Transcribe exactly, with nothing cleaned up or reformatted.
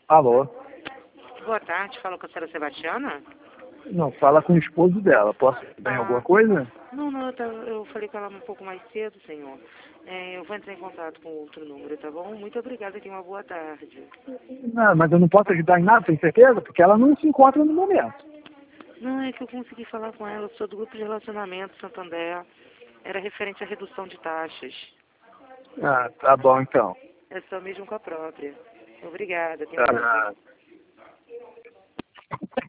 Alô? Boa tarde, fala com a senhora Sebastiana? Não, fala com o esposo dela. Posso ajudar em Ah, alguma coisa? Não, não, eu, tava- eu falei com ela um pouco mais cedo, senhor. É, eu vou entrar em contato com outro número, tá bom? Muito obrigada, tenha uma boa tarde. Não, mas eu não posso ajudar em nada, tem certeza? Porque ela não se encontra no momento. Não, é que eu consegui falar com ela, eu sou do grupo de relacionamento Santander. Era referente à redução de taxas. Ah, tá bom então. É só mesmo com a própria. Obrigada, tenha um bom dia. Tá.